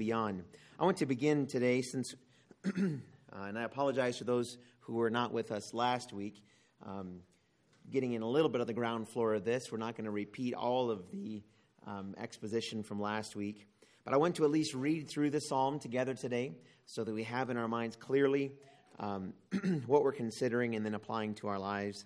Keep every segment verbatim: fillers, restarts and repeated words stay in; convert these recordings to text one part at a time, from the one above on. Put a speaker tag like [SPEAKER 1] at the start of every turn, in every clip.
[SPEAKER 1] beyond. I want to begin today since, uh, and I apologize for those who were not with us last week, um, getting in a little bit of the ground floor of this. We're not going to repeat all of the um, exposition from last week, but I want to at least read through the psalm together today so that we have in our minds clearly um, what we're considering and then applying to our lives.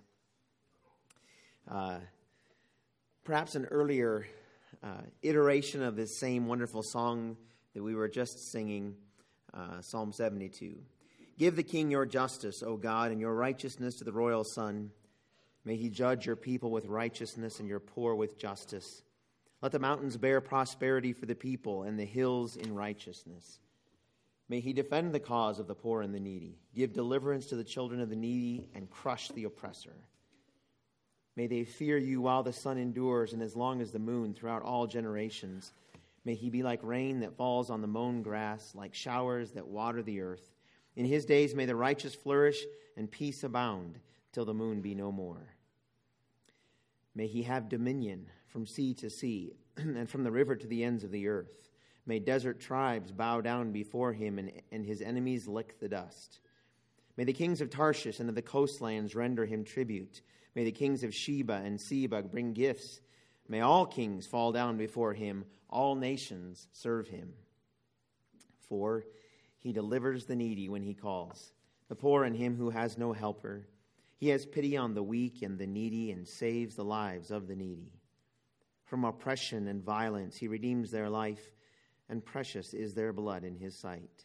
[SPEAKER 1] Uh, perhaps an earlier uh, iteration of this same wonderful song that we were just singing, uh, Psalm seventy-two. Give the king your justice, O God, and your righteousness to the royal son. May he judge your people with righteousness and your poor with justice. Let the mountains bear prosperity for the people and the hills in righteousness. May he defend the cause of the poor and the needy, give deliverance to the children of the needy, and crush the oppressor. May they fear you while the sun endures and as long as the moon throughout all generations. May he be like rain that falls on the mown grass, like showers that water the earth. In his days may the righteous flourish and peace abound till the moon be no more. May he have dominion from sea to sea and from the river to the ends of the earth. May desert tribes bow down before him and, and his enemies lick the dust. May the kings of Tarshish and of the coastlands render him tribute. May the kings of Sheba and Seba bring gifts. May all kings fall down before him. All nations serve him. For he delivers the needy when he calls, the poor and him who has no helper. He has pity on the weak and the needy and saves the lives of the needy. From oppression and violence he redeems their life, and precious is their blood in his sight.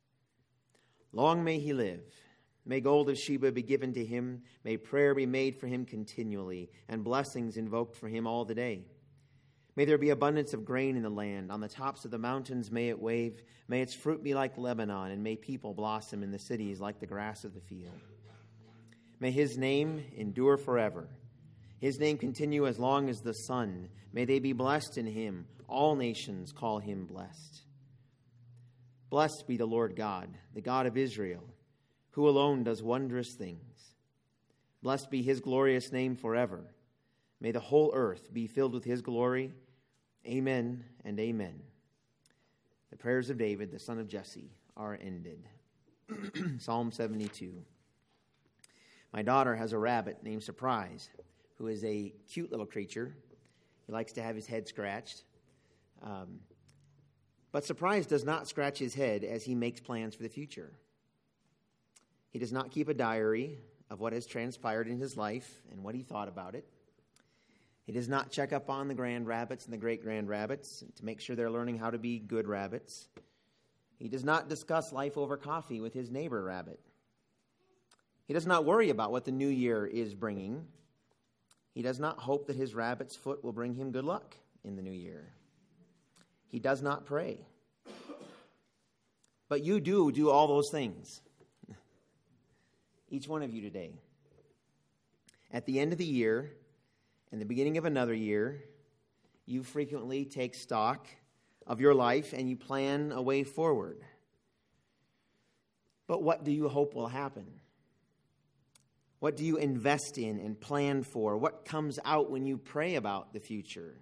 [SPEAKER 1] Long may he live. May gold of Sheba be given to him. May prayer be made for him continually, and blessings invoked for him all the day. May there be abundance of grain in the land. On the tops of the mountains may it wave. May its fruit be like Lebanon, and may people blossom in the cities like the grass of the field. May his name endure forever. His name continue as long as the sun. May they be blessed in him. All nations call him blessed. Blessed be the Lord God, the God of Israel, who alone does wondrous things. Blessed be his glorious name forever. May the whole earth be filled with his glory. Amen and amen. The prayers of David, the son of Jesse, are ended. Psalm seventy-two. My daughter has a rabbit named Surprise, who is a cute little creature. He likes to have his head scratched. Um, but Surprise does not scratch his head as he makes plans for the future. He does not keep a diary of what has transpired in his life and what he thought about it. He does not check up on the grand rabbits and the great-grand rabbits to make sure they're learning how to be good rabbits. He does not discuss life over coffee with his neighbor rabbit. He does not worry about what the new year is bringing. He does not hope that his rabbit's foot will bring him good luck in the new year. He does not pray. But you do do all those things. Each one of you today. At the end of the year, and the beginning of another year, you frequently take stock of your life and you plan a way forward. But what do you hope will happen? What do you invest in and plan for? What comes out when you pray about the future?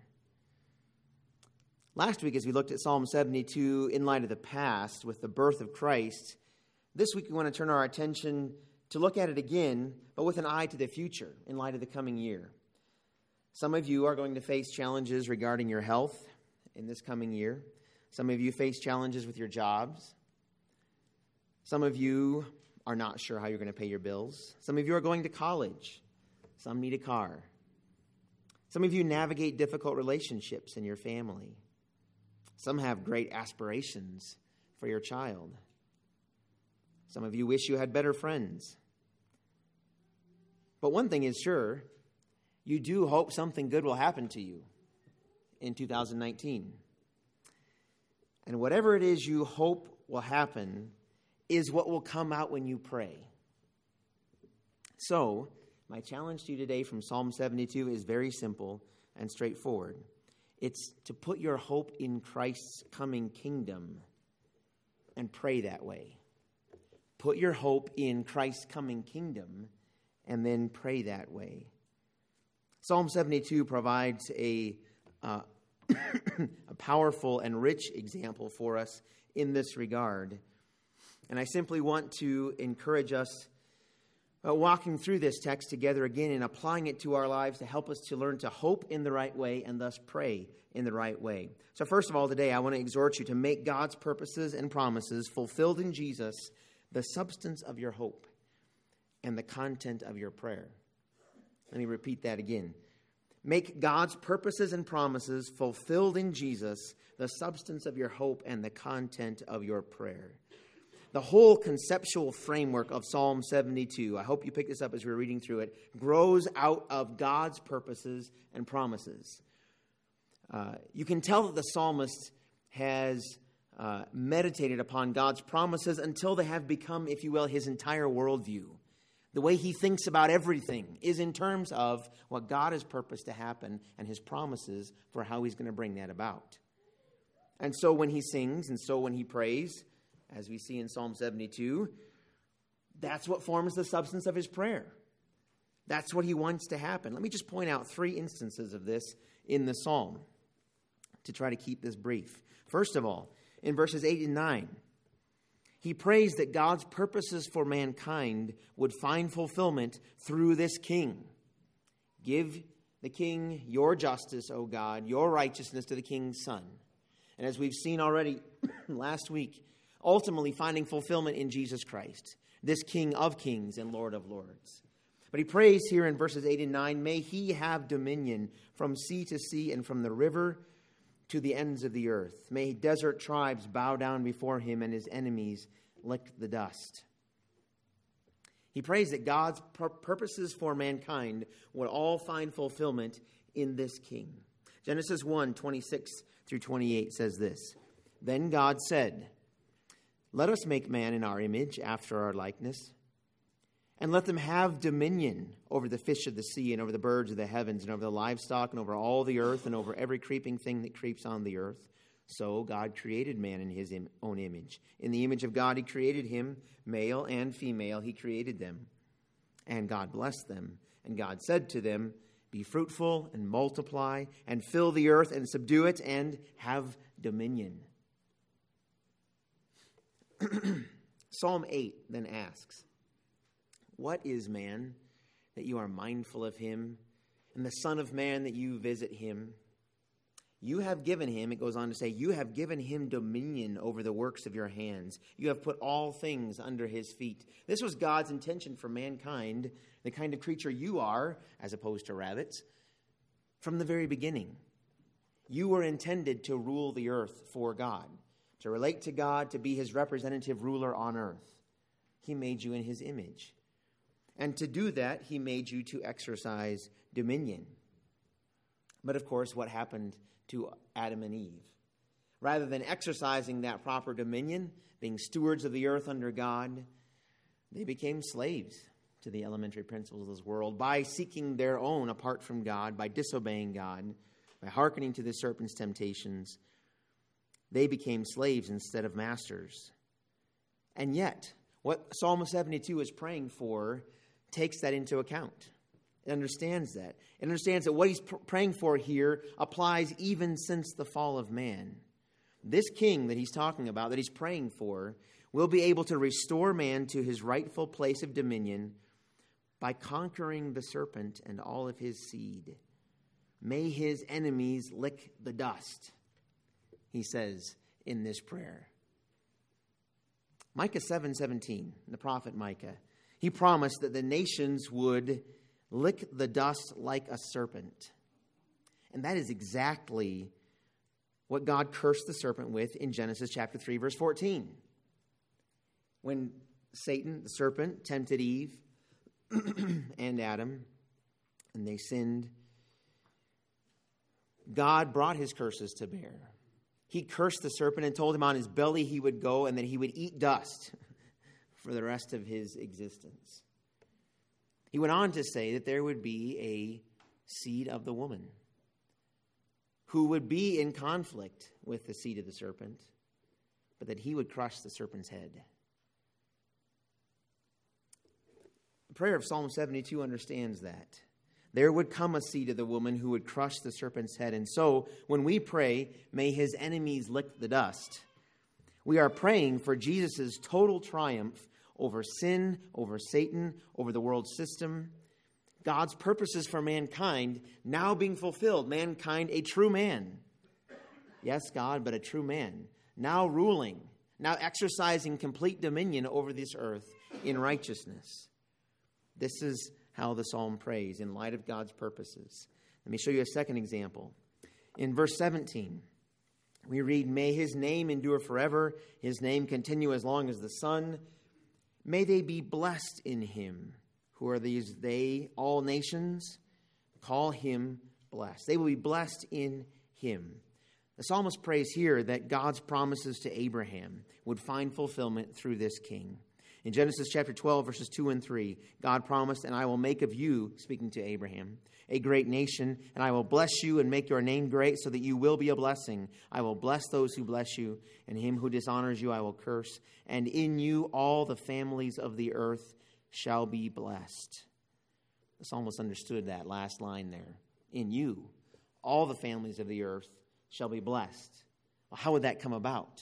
[SPEAKER 1] Last week, as we looked at Psalm seventy-two in light of the past with the birth of Christ, this week we want to turn our attention to look at it again, but with an eye to the future in light of the coming year. Some of you are going to face challenges regarding your health in this coming year. Some of you face challenges with your jobs. Some of you are not sure how you're going to pay your bills. Some of you are going to college. Some need a car. Some of you navigate difficult relationships in your family. Some have great aspirations for your child. Some of you wish you had better friends. But one thing is sure, you do hope something good will happen to you in two thousand nineteen. And whatever it is you hope will happen is what will come out when you pray. So, my challenge to you today from Psalm seventy-two is very simple and straightforward. It's to put your hope in Christ's coming kingdom and pray that way. Put your hope in Christ's coming kingdom and then pray that way. Psalm seventy-two provides a, uh, a powerful and rich example for us in this regard. And I simply want to encourage us uh, walking through this text together again and applying it to our lives to help us to learn to hope in the right way and thus pray in the right way. So first of all, today I want to exhort you to make God's purposes and promises fulfilled in Jesus the substance of your hope and the content of your prayer. Let me repeat that again. Make God's purposes and promises fulfilled in Jesus the substance of your hope and the content of your prayer. The whole conceptual framework of Psalm seventy-two, I hope you picked this up as we were reading through it, grows out of God's purposes and promises. Uh, you can tell that the psalmist has uh, meditated upon God's promises until they have become, if you will, his entire worldview. The way he thinks about everything is in terms of what God has purposed to happen and his promises for how he's going to bring that about. And so when he sings and so when he prays, as we see in Psalm seventy-two, that's what forms the substance of his prayer. That's what he wants to happen. Let me just point out three instances of this in the psalm to try to keep this brief. First of all, in verses eight and nine, he prays that God's purposes for mankind would find fulfillment through this king. Give the king your justice, O God, your righteousness to the king's son. And as we've seen already last week, ultimately finding fulfillment in Jesus Christ, this King of kings and Lord of lords. But he prays here in verses eight and nine, may he have dominion from sea to sea and from the river to the ends of the earth. May desert tribes bow down before him and his enemies lick the dust. He prays that God's pur- purposes for mankind would all find fulfillment in this king. Genesis one, twenty-six through twenty-eight says this, then God said, let us make man in our image, after our likeness, and let them have dominion over the fish of the sea and over the birds of the heavens and over the livestock and over all the earth and over every creeping thing that creeps on the earth. So God created man in his im- own image. In the image of God he created him, male and female he created them. And God blessed them. And God said to them, be fruitful and multiply and fill the earth and subdue it and have dominion. Psalm eight then asks, what is man that you are mindful of him, and the son of man that you visit him? You have given him, it goes on to say, you have given him dominion over the works of your hands. You have put all things under his feet. This was God's intention for mankind, the kind of creature you are, as opposed to rabbits, from the very beginning. You were intended to rule the earth for God, to relate to God, to be his representative ruler on earth. He made you in his image. And to do that, he made you to exercise dominion. But of course, what happened to Adam and Eve? Rather than exercising that proper dominion, being stewards of the earth under God, they became slaves to the elementary principles of this world by seeking their own apart from God, by disobeying God, by hearkening to the serpent's temptations. They became slaves instead of masters. And yet, what Psalm seventy-two is praying for takes that into account. It understands that. It understands that what he's pr- praying for here applies even since the fall of man. This king that he's talking about, that he's praying for, will be able to restore man to his rightful place of dominion by conquering the serpent and all of his seed. May his enemies lick the dust, he says in this prayer. Micah seven seventeen, the prophet Micah, he promised that the nations would lick the dust like a serpent. And that is exactly what God cursed the serpent with in Genesis chapter three, verse fourteen. When Satan, the serpent, tempted Eve and Adam, and they sinned, God brought his curses to bear. He cursed the serpent and told him on his belly he would go and that he would eat dust for the rest of his existence. He went on to say that there would be a seed of the woman who would be in conflict with the seed of the serpent, but that he would crush the serpent's head. The prayer of Psalm seventy-two understands that. There would come a seed of the woman who would crush the serpent's head. And so, when we pray, may his enemies lick the dust. We are praying for Jesus' total triumph over sin, over Satan, over the world system. God's purposes for mankind now being fulfilled. Mankind, a true man. Yes, God, but a true man. Now ruling, now exercising complete dominion over this earth in righteousness. This is how the psalm prays in light of God's purposes. Let me show you a second example. In verse seventeen, we read, "May his name endure forever, his name continue as long as the sun. May they be blessed in him." Who are these they? All nations. Call him blessed. They will be blessed in him. The psalmist prays here that God's promises to Abraham would find fulfillment through this king. In Genesis chapter twelve, verses two and three, God promised, "And I will make of you," speaking to Abraham, "a great nation, and I will bless you and make your name great so that you will be a blessing. I will bless those who bless you, and him who dishonors you I will curse. And in you all the families of the earth shall be blessed." The psalmist understood that last line there. In you, all the families of the earth shall be blessed. Well, how would that come about?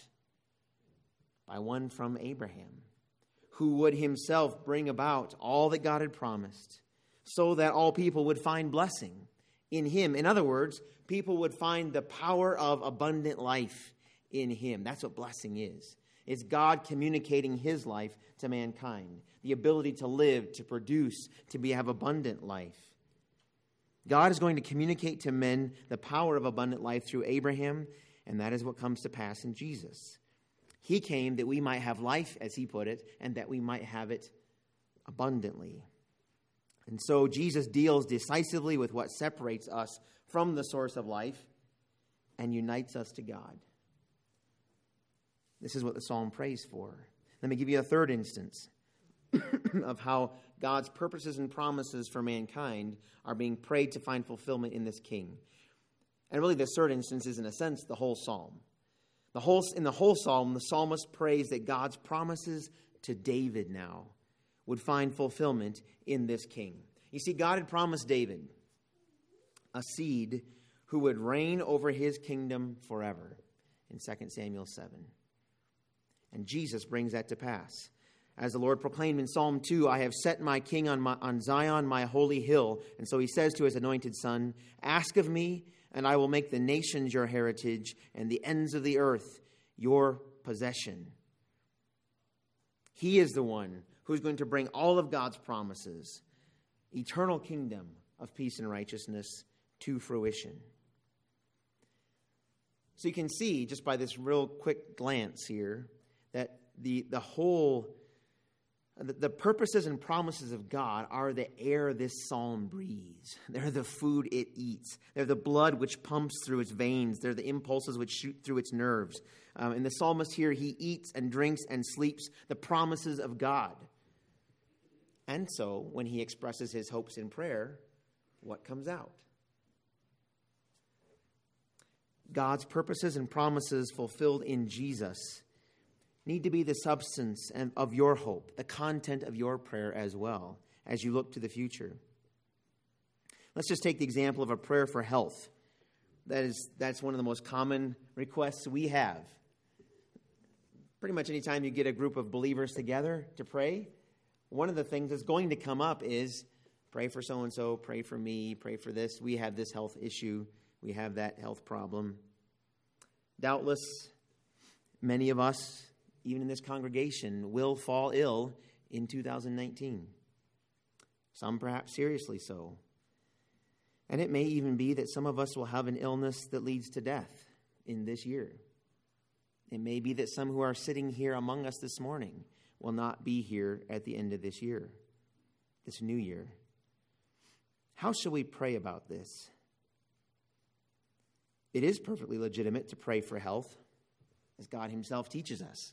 [SPEAKER 1] By one from Abraham, who would himself bring about all that God had promised, so that all people would find blessing in him. In other words, people would find the power of abundant life in him. That's what blessing is. It's God communicating his life to mankind, the ability to live, to produce, to be, have abundant life. God is going to communicate to men the power of abundant life through Abraham, and that is what comes to pass in Jesus. He came that we might have life, as he put it, and that we might have it abundantly. And so Jesus deals decisively with what separates us from the source of life and unites us to God. This is what the psalm prays for. Let me give you a third instance of how God's purposes and promises for mankind are being prayed to find fulfillment in this king. And really, this third instance is, in a sense, the whole psalm. The whole, in the whole psalm, the psalmist prays that God's promises to David now would find fulfillment in this king. You see, God had promised David a seed who would reign over his kingdom forever in Second Samuel seven. And Jesus brings that to pass. As the Lord proclaimed in Psalm two, "I have set my king on, my, on Zion, my holy hill." And so he says to his anointed son, "Ask of me, and I will make the nations your heritage and the ends of the earth your possession." He is the one who's going to bring all of God's promises, eternal kingdom of peace and righteousness, to fruition. So you can see, just by this real quick glance here, that the, the whole, the, the purposes and promises of God are the air this psalm breathes. They're the food it eats. They're the blood which pumps through its veins. They're the impulses which shoot through its nerves. Um, and the psalmist here, he eats and drinks and sleeps the promises of God. And so, when he expresses his hopes in prayer, what comes out? God's purposes and promises fulfilled in Jesus need to be the substance of your hope, the content of your prayer as well, as you look to the future. Let's just take the example of a prayer for health. That is, that's one of the most common requests we have. Pretty much any time you get a group of believers together to pray, one of the things that's going to come up is, pray for so-and-so, pray for me, pray for this. We have this health issue. We have that health problem. Doubtless, many of us, even in this congregation, will fall ill in two thousand nineteen. Some perhaps seriously so. And it may even be that some of us will have an illness that leads to death in this year. It may be that some who are sitting here among us this morning will not be here at the end of this year, this new year. How shall we pray about this? It is perfectly legitimate to pray for health, as God himself teaches us.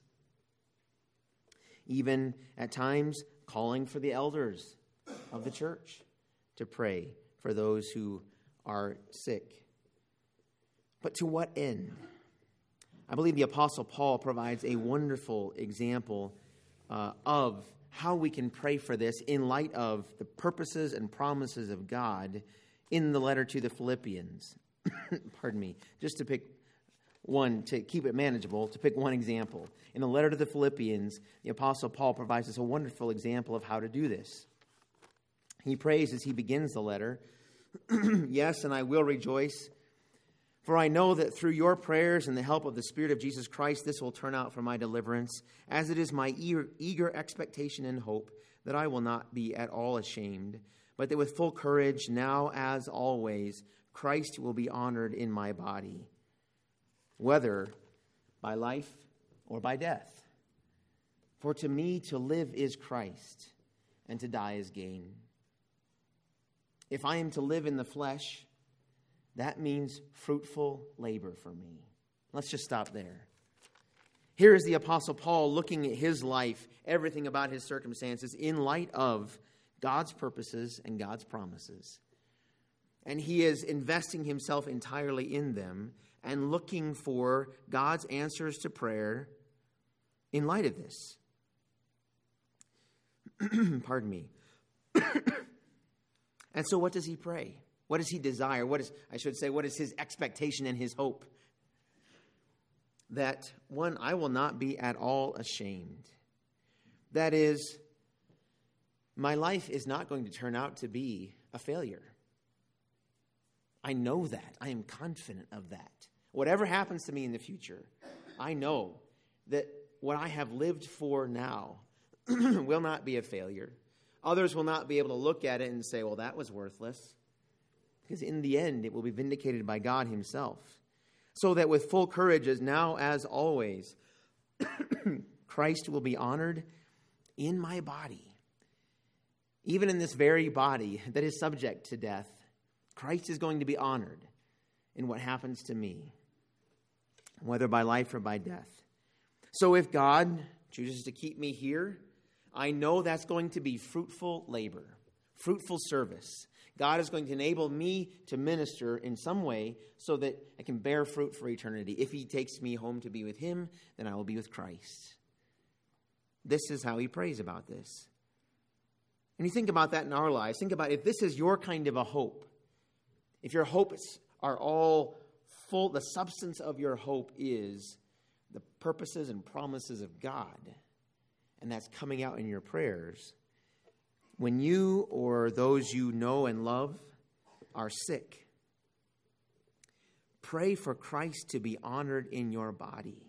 [SPEAKER 1] Even at times calling for the elders of the church to pray for those who are sick. But to what end? I believe the Apostle Paul provides a wonderful example uh, of how we can pray for this in light of the purposes and promises of God in the letter to the Philippians. Pardon me. Just to pick one, to keep it manageable, to pick one example. In the letter to the Philippians, the Apostle Paul provides us a wonderful example of how to do this. He prays as he begins the letter, "Yes, and I will rejoice, for I know that through your prayers and the help of the Spirit of Jesus Christ, this will turn out for my deliverance, as it is my eager, eager expectation and hope that I will not be at all ashamed, but that with full courage, now as always, Christ will be honored in my body, whether by life or by death. For to me to live is Christ, and to die is gain. If I am to live in the flesh, that means fruitful labor for me." Let's just stop there. Here is the Apostle Paul looking at his life, everything about his circumstances, in light of God's purposes and God's promises. And he is investing himself entirely in them and looking for God's answers to prayer in light of this. Pardon me. And so what does he pray? What does he desire? What is, I should say, what is his expectation and his hope? That, one, I will not be at all ashamed. That is, my life is not going to turn out to be a failure. I know that. I am confident of that. Whatever happens to me in the future, I know that what I have lived for now will not be a failure. Others will not be able to look at it and say, well, that was worthless. Because in the end, it will be vindicated by God himself. So that with full courage, as now as always, Christ will be honored in my body. Even in this very body that is subject to death, Christ is going to be honored in what happens to me, whether by life or by death. So if God chooses to keep me here, I know that's going to be fruitful labor, fruitful service. God is going to enable me to minister in some way so that I can bear fruit for eternity. If he takes me home to be with him, then I will be with Christ. This is how he prays about this. And you think about that in our lives. Think about if this is your kind of a hope. If your hopes are all full, the substance of your hope is the purposes and promises of God, and that's coming out in your prayers. When you or those you know and love are sick, pray for Christ to be honored in your body.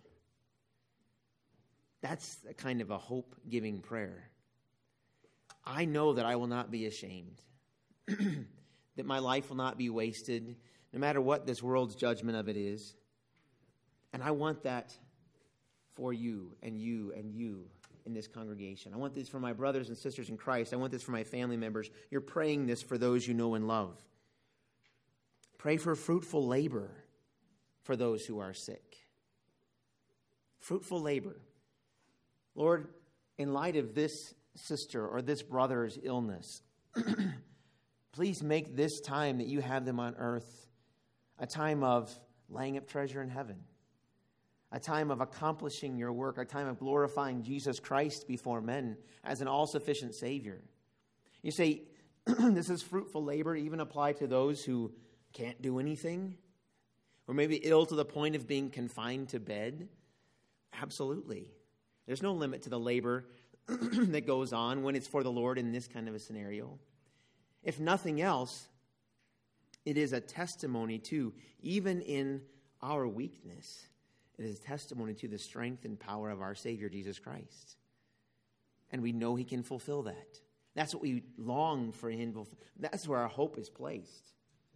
[SPEAKER 1] That's a kind of a hope-giving prayer. I know that I will not be ashamed, that my life will not be wasted, no matter what this world's judgment of it is. And I want that for you and you and you in this congregation. I want this for my brothers and sisters in Christ. I want this for my family members. You're praying this for those you know and love. Pray for fruitful labor for those who are sick. Fruitful labor. Lord, in light of this sister or this brother's illness, please make this time that you have them on earth a time of laying up treasure in heaven, a time of accomplishing your work, a time of glorifying Jesus Christ before men as an all-sufficient Savior. You say, this is fruitful labor, even apply to those who can't do anything, or maybe ill to the point of being confined to bed? Absolutely. There's no limit to the labor that goes on when it's for the Lord in this kind of a scenario. If nothing else, it is a testimony to, even in our weakness, it is a testimony to the strength and power of our Savior, Jesus Christ. And we know he can fulfill that. That's what we long for him to fulfill. That's where our hope is placed.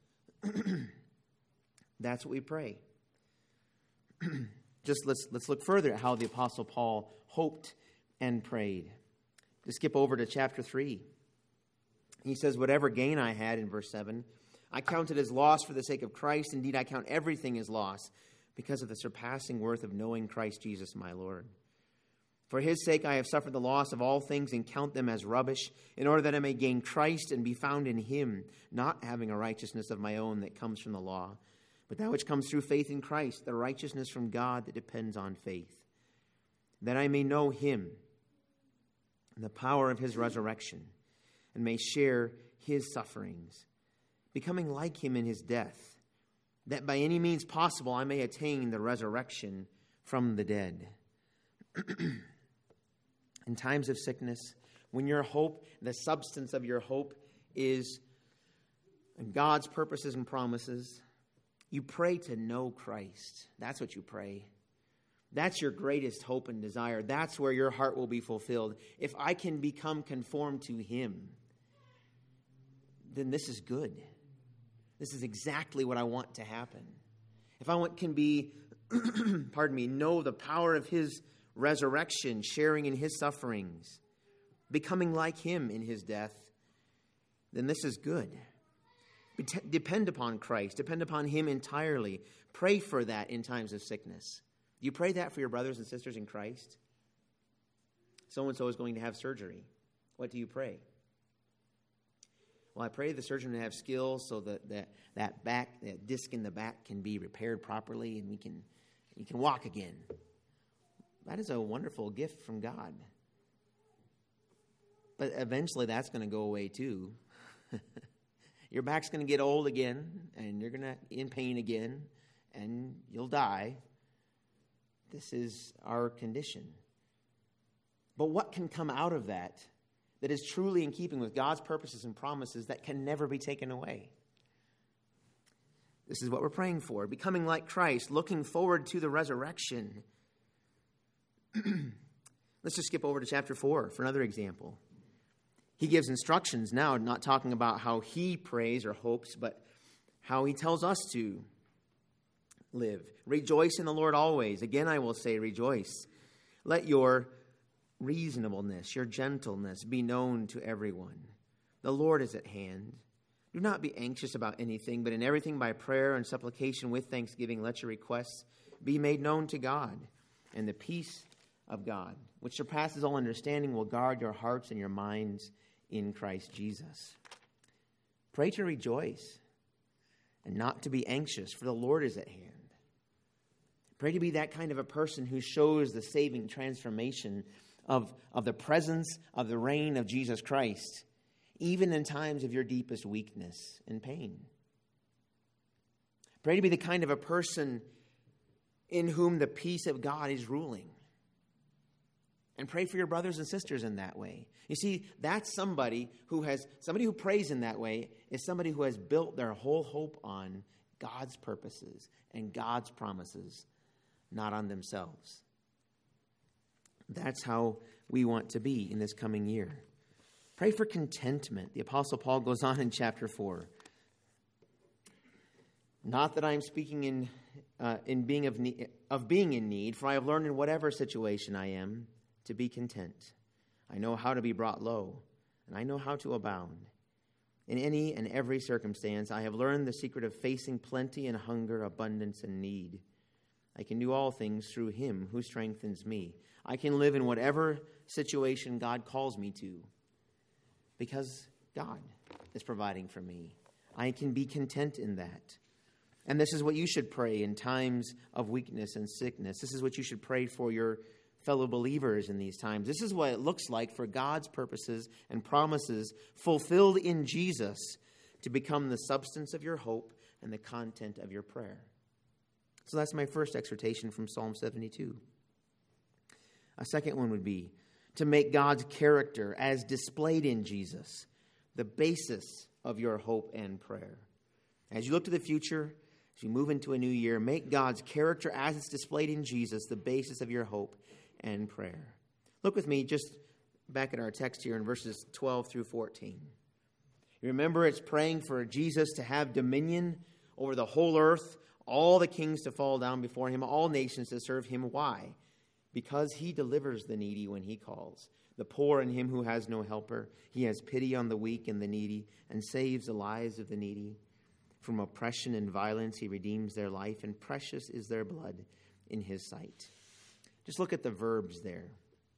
[SPEAKER 1] That's what we pray. Just let's let's look further at how the Apostle Paul hoped and prayed. To skip over to chapter three. He says, whatever gain I had, in verse seven, I counted as loss for the sake of Christ. Indeed, I count everything as loss because of the surpassing worth of knowing Christ Jesus my Lord. For his sake I have suffered the loss of all things and count them as rubbish, in order that I may gain Christ and be found in him, not having a righteousness of my own that comes from the law, but that which comes through faith in Christ, the righteousness from God that depends on faith, that I may know him in the power of his resurrection, and may share his sufferings, becoming like him in his death, that by any means possible I may attain the resurrection from the dead. In times of sickness, when your hope, the substance of your hope is God's purposes and promises, you pray to know Christ. That's what you pray. That's your greatest hope and desire. That's where your heart will be fulfilled. If I can become conformed to him, then this is good. This is exactly what I want to happen. If I want, can be, pardon me, know the power of his resurrection, sharing in his sufferings, becoming like him in his death, then this is good. Depend upon Christ. Depend upon him entirely. Pray for that in times of sickness. Do you pray that for your brothers and sisters in Christ? So-and-so is going to have surgery. What do you pray? Well, I pray the surgeon to have skills so that that, that back, that disc in the back can be repaired properly and we can, you can walk again. That is a wonderful gift from God. But eventually that's going to go away too. Your back's going to get old again, and you're going to be in pain again, and you'll die. This is our condition. But what can come out of that that is truly in keeping with God's purposes and promises that can never be taken away? This is what we're praying for, becoming like Christ, looking forward to the resurrection. Let's just skip over to chapter four for another example. He gives instructions now, not talking about how he prays or hopes, but how he tells us to live. Rejoice in the Lord always. Again, I will say rejoice. Let your reasonableness, your gentleness be known to everyone. The Lord is at hand. Do not be anxious about anything, but in everything by prayer and supplication with thanksgiving, let your requests be made known to God. And the peace of God, which surpasses all understanding, will guard your hearts and your minds in Christ Jesus. Pray to rejoice and not to be anxious, for the Lord is at hand. Pray to be that kind of a person who shows the saving transformation of, of the presence of the reign of Jesus Christ, even in times of your deepest weakness and pain. Pray to be the kind of a person in whom the peace of God is ruling. And pray for your brothers and sisters in that way. You see, that's somebody who has, somebody who prays in that way is somebody who has built their whole hope on God's purposes and God's promises, not on themselves. That's how we want to be in this coming year. Pray for contentment. The Apostle Paul goes on in chapter four. Not that I am speaking in uh, in being of need, of being in need, for I have learned in whatever situation I am to be content. I know how to be brought low, and I know how to abound. In any and every circumstance, I have learned the secret of facing plenty and hunger, abundance and need. I can do all things through him who strengthens me. I can live in whatever situation God calls me to, because God is providing for me. I can be content in that. And this is what you should pray in times of weakness and sickness. This is what you should pray for your fellow believers in these times. This is what it looks like for God's purposes and promises fulfilled in Jesus to become the substance of your hope and the content of your prayer. So that's my first exhortation from Psalm seventy-two. A second one would be to make God's character as displayed in Jesus the basis of your hope and prayer. As you look to the future, as you move into a new year, make God's character as it's displayed in Jesus the basis of your hope and prayer. Look with me just back at our text here in verses twelve through fourteen. You remember it's praying for Jesus to have dominion over the whole earth, all the kings to fall down before him, all nations to serve him. Why? Because he delivers the needy when he calls, the poor and him who has no helper. He has pity on the weak and the needy and saves the lives of the needy. From oppression and violence he redeems their life, and precious is their blood in his sight. Just look at the verbs there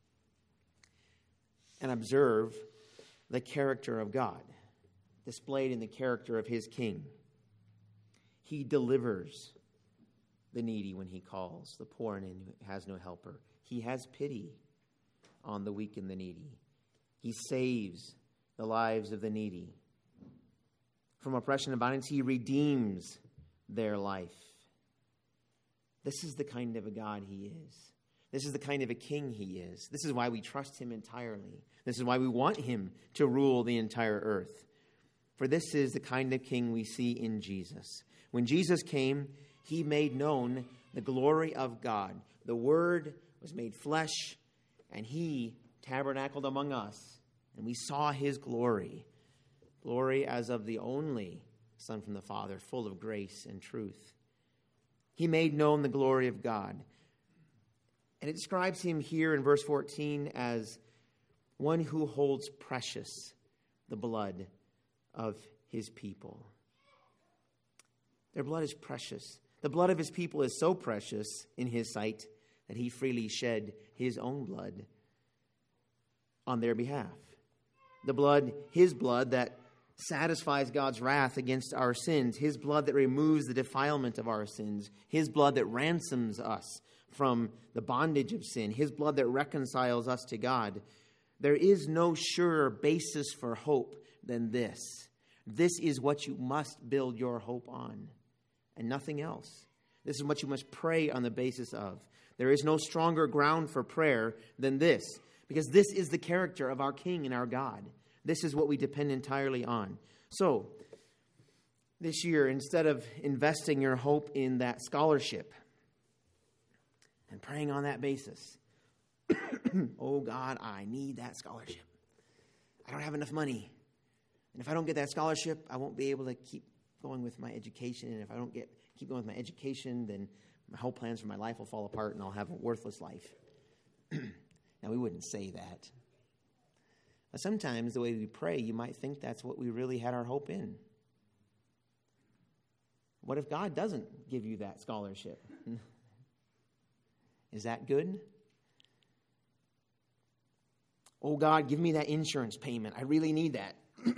[SPEAKER 1] and observe the character of God displayed in the character of his king. He delivers the needy when he calls, the poor and has no helper. He has pity on the weak and the needy. He saves the lives of the needy. From oppression and bondage, he redeems their life. This is the kind of a God he is. This is the kind of a king he is. This is why we trust him entirely. This is why we want him to rule the entire earth. For this is the kind of king we see in Jesus. When Jesus came, he made known the glory of God. The Word was made flesh, and he tabernacled among us, and we saw his glory. Glory as of the only Son from the Father, full of grace and truth. He made known the glory of God. And it describes him here in verse fourteen as one who holds precious the blood of his people. Their blood is precious. The blood of his people is so precious in his sight that he freely shed his own blood on their behalf. The blood, his blood that satisfies God's wrath against our sins, his blood that removes the defilement of our sins, his blood that ransoms us from the bondage of sin, his blood that reconciles us to God. There is no surer basis for hope than this. This is what you must build your hope on, and nothing else. This is what you must pray on the basis of. There is no stronger ground for prayer than this, because this is the character of our King and our God. This is what we depend entirely on. So, this year, instead of investing your hope in that scholarship and praying on that basis, oh God, I need that scholarship. I don't have enough money. And if I don't get that scholarship, I won't be able to keep going with my education. And if I don't get keep going with my education, then my whole plans for my life will fall apart and I'll have a worthless life. Now, we wouldn't say that. But sometimes the way we pray, you might think that's what we really had our hope in. What if God doesn't give you that scholarship? Is that good? Oh, God, give me that insurance payment. I really need that.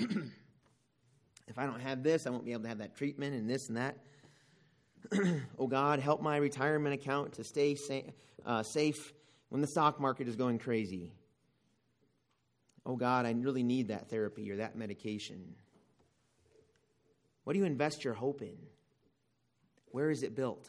[SPEAKER 1] If I don't have this, I won't be able to have that treatment and this and that. Oh, God, help my retirement account to stay sa- uh, safe when the stock market is going crazy. Oh, God, I really need that therapy or that medication. What do you invest your hope in? Where is it built?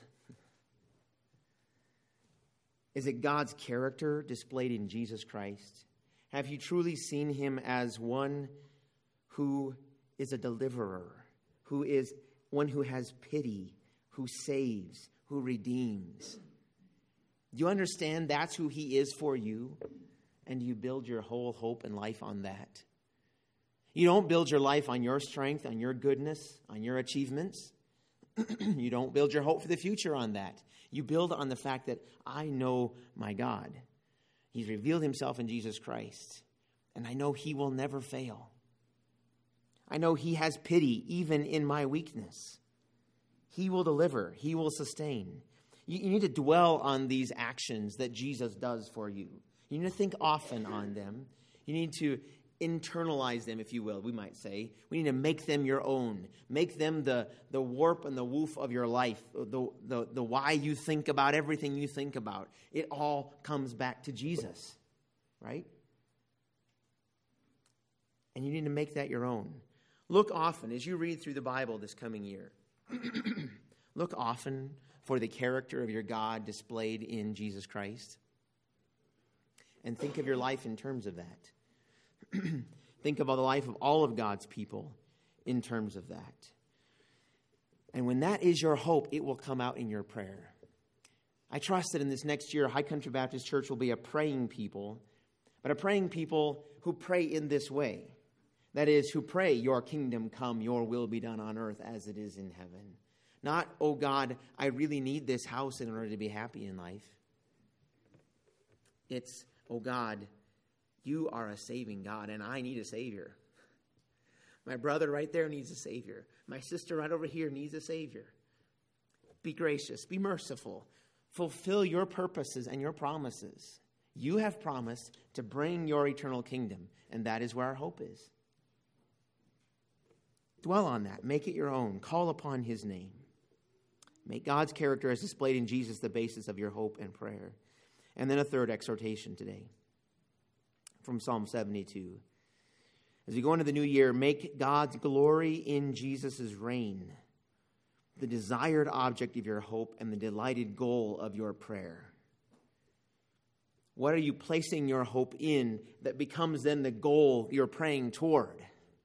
[SPEAKER 1] Is it God's character displayed in Jesus Christ? Have you truly seen him as one who is a deliverer, who is one who has pity, who saves, who redeems? Do you understand that's who he is for you? And you build your whole hope and life on that. You don't build your life on your strength, on your goodness, on your achievements. You don't build your hope for the future on that. You build on the fact that I know my God. He's revealed himself in Jesus Christ. And I know he will never fail. I know he has pity even in my weakness. He will deliver. He will sustain. You, you need to dwell on these actions that Jesus does for you. You need to think often on them. You need to internalize them, if you will, we might say. We need to make them your own. Make them the, the warp and the woof of your life, the, the, the why you think about everything you think about. It all comes back to Jesus, right? And you need to make that your own. Look often, as you read through the Bible this coming year, look often for the character of your God displayed in Jesus Christ. And think of your life in terms of that. Think about the life of all of God's people in terms of that. And when that is your hope, it will come out in your prayer. I trust that in this next year, High Country Baptist Church will be a praying people, but a praying people who pray in this way. That is, who pray, your kingdom come, your will be done on earth as it is in heaven. Not, oh God, I really need this house in order to be happy in life. It's, oh God, you are a saving God, and I need a Savior. My brother right there needs a Savior. My sister right over here needs a Savior. Be gracious. Be merciful. Fulfill your purposes and your promises. You have promised to bring your eternal kingdom, and that is where our hope is. Dwell on that. Make it your own. Call upon his name. Make God's character as displayed in Jesus the basis of your hope and prayer. And then a third exhortation today. from Psalm seventy-two. As we go into the new year, make God's glory in Jesus' reign the desired object of your hope and the delighted goal of your prayer. What are you placing your hope in that becomes then the goal you're praying toward?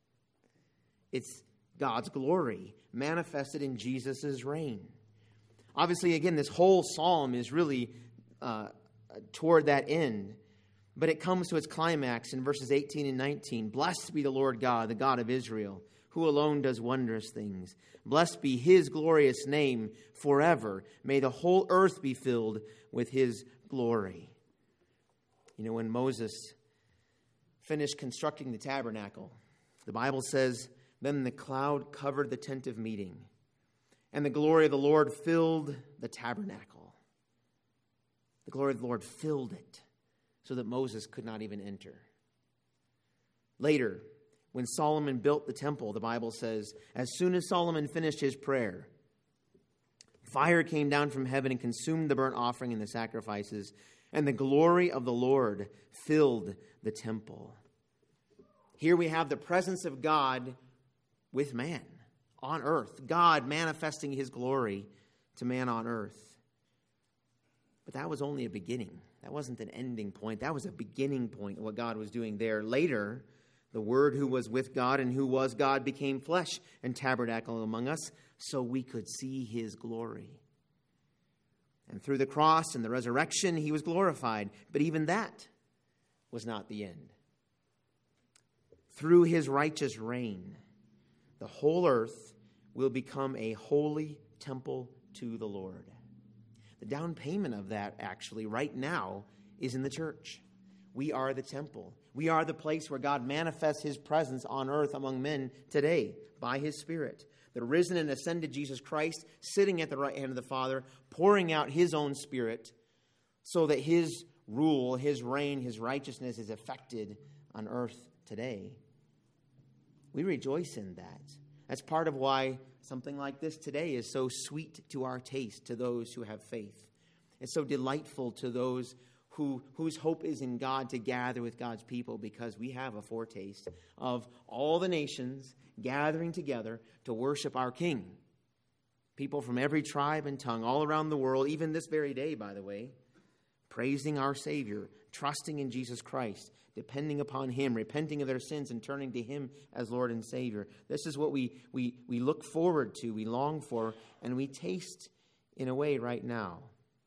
[SPEAKER 1] It's God's glory manifested in Jesus' reign. Obviously, again, this whole psalm is really uh, toward that end. But it comes to its climax in verses eighteen and nineteen. Blessed be the Lord God, the God of Israel, who alone does wondrous things. Blessed be his glorious name forever. May the whole earth be filled with his glory. You know, when Moses finished constructing the tabernacle, the Bible says, then the cloud covered the tent of meeting, and the glory of the Lord filled the tabernacle. The glory of the Lord filled it, so that Moses could not even enter. Later, when Solomon built the temple, the Bible says, as soon as Solomon finished his prayer, fire came down from heaven and consumed the burnt offering and the sacrifices, and the glory of the Lord filled the temple. Here we have the presence of God with man on earth, God manifesting his glory to man on earth. But that was only a beginning. That wasn't an ending point. That was a beginning point of what God was doing there. Later, the Word who was with God and who was God became flesh and tabernacled among us so we could see his glory. And through the cross and the resurrection, he was glorified. But even that was not the end. Through his righteous reign, the whole earth will become a holy temple to the Lord. The down payment of that, actually, right now, is in the church. We are the temple. We are the place where God manifests his presence on earth among men today by his Spirit. The risen and ascended Jesus Christ sitting at the right hand of the Father, pouring out his own Spirit so that his rule, his reign, his righteousness is effected on earth today. We rejoice in that. That's part of why something like this today is so sweet to our taste, to those who have faith. It's so delightful to those who whose hope is in God to gather with God's people, because we have a foretaste of all the nations gathering together to worship our King. People from every tribe and tongue all around the world, even this very day, by the way, praising our Savior, trusting in Jesus Christ, depending upon him, repenting of their sins and turning to him as Lord and Savior. This is what we, we, we look forward to, we long for, and we taste in a way right now.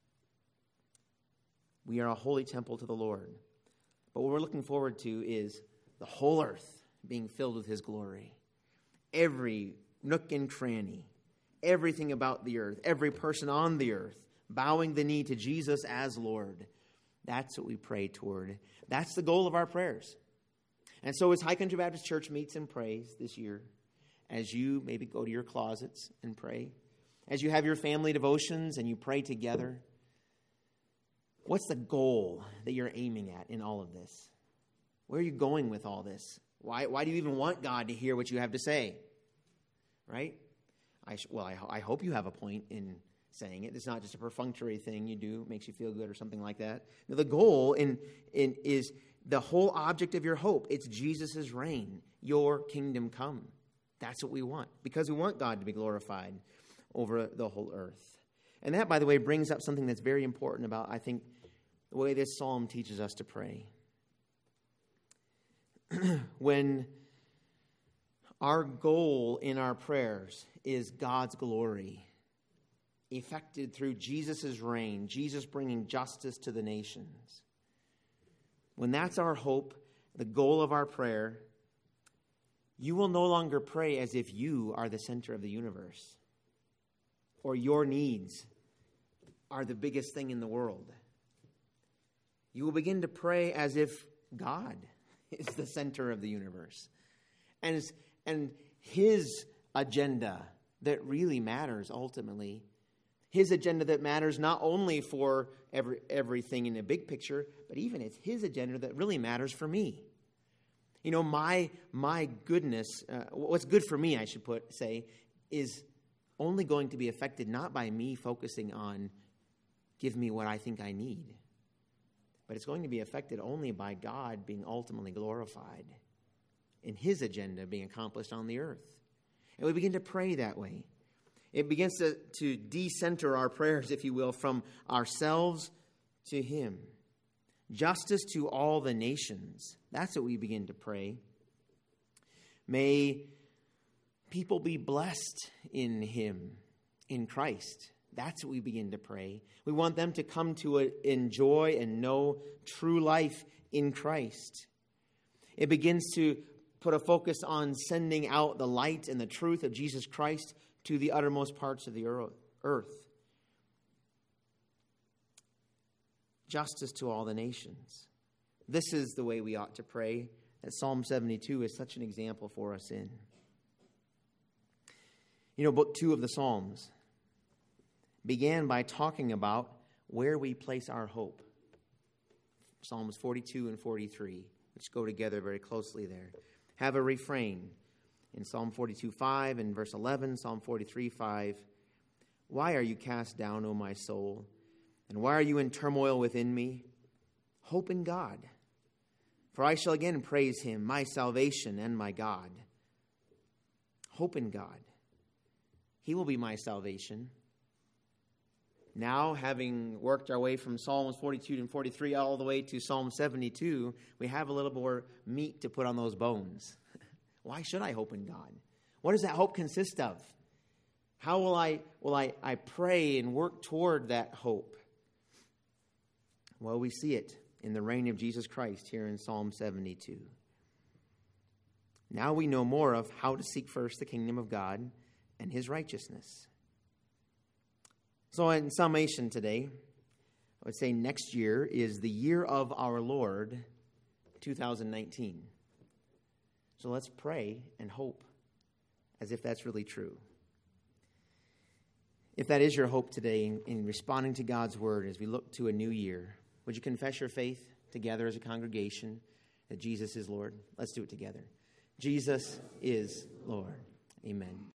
[SPEAKER 1] We are a holy temple to the Lord. But what we're looking forward to is the whole earth being filled with his glory. Every nook and cranny, everything about the earth, every person on the earth, bowing the knee to Jesus as Lord. That's what we pray toward. That's the goal of our prayers. And so as High Country Baptist Church meets and prays this year, as you maybe go to your closets and pray, as you have your family devotions and you pray together, what's the goal that you're aiming at in all of this? Where are you going with all this? Why, why do you even want God to hear what you have to say? Right? I sh- well, I, I hope you have a point in saying it. It's not just a perfunctory thing you do, makes you feel good or something like that. Now, the goal in, in is the whole object of your hope. It's Jesus' reign, your kingdom come. That's what we want, because we want God to be glorified over the whole earth. And that, by the way, brings up something that's very important about, I think, the way this psalm teaches us to pray. When our goal in our prayers is God's glory, effected through Jesus' reign, Jesus bringing justice to the nations. When that's our hope, the goal of our prayer, you will no longer pray as if you are the center of the universe or your needs are the biggest thing in the world. You will begin to pray as if God is the center of the universe. And, and his agenda that really matters ultimately, his agenda that matters not only for every, everything in the big picture, but even it's his agenda that really matters for me. You know, my my goodness, uh, what's good for me, I should put say, is only going to be affected not by me focusing on give me what I think I need, but it's going to be affected only by God being ultimately glorified and his agenda being accomplished on the earth. And we begin to pray that way. It begins to, to decenter our prayers, if you will, from ourselves to him. Justice to all the nations. That's what we begin to pray. May people be blessed in him, in Christ. That's what we begin to pray. We want them to come to enjoy and know true life in Christ. It begins to put a focus on sending out the light and the truth of Jesus Christ to the uttermost parts of the earth. Justice to all the nations. This is the way we ought to pray, that Psalm seventy-two is such an example for us in. You know, book two of the Psalms began by talking about where we place our hope. Psalms forty-two and forty-three, which go together very closely there, have a refrain. In Psalm forty-two five and verse eleven, Psalm forty-three five, why are you cast down, O my soul? And why are you in turmoil within me? Hope in God, for I shall again praise him, my salvation and my God. Hope in God. He will be my salvation. Now, having worked our way from Psalms forty-two and forty-three all the way to Psalm seventy-two, we have a little more meat to put on those bones. Why should I hope in God? What does that hope consist of? How will I will I, I pray and work toward that hope? Well, we see it in the reign of Jesus Christ here in Psalm seventy-two. Now we know more of how to seek first the kingdom of God and his righteousness. So in summation today, I would say next year is the year of our Lord, two thousand nineteen. So let's pray and hope as if that's really true. If that is your hope today in, in responding to God's word as we look to a new year, would you confess your faith together as a congregation that Jesus is Lord? Let's do it together. Jesus is Lord. Amen.